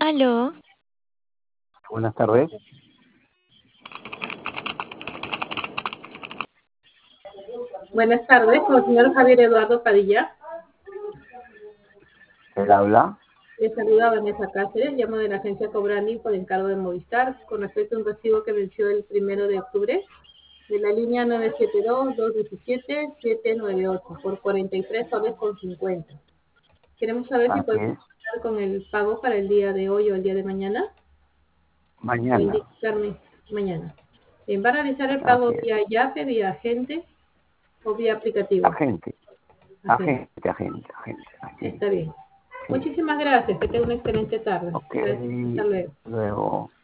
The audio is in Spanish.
Aló, Buenas tardes. Buenas tardes, con el señor Javier Eduardo Padilla. ¿Él habla? Le saluda Vanessa Cáceres, llamo de la agencia Cobrani por encargo de Movistar con respecto a un recibo que venció el 1 de octubre de la línea 972-217-798 por 43 soles con 50. Queremos saber si Así podemos es. empezar con el pago para el día de hoy o el día de mañana. O Mañana. indicarme mañana. Bien, ¿va a realizar el Así pago es. vía YAPE, vía agente o vía aplicativo? Agente. Agente. Agente. Está bien. Sí. Muchísimas gracias. Que tenga una excelente tarde. Ok. Gracias. Hasta luego. Luego.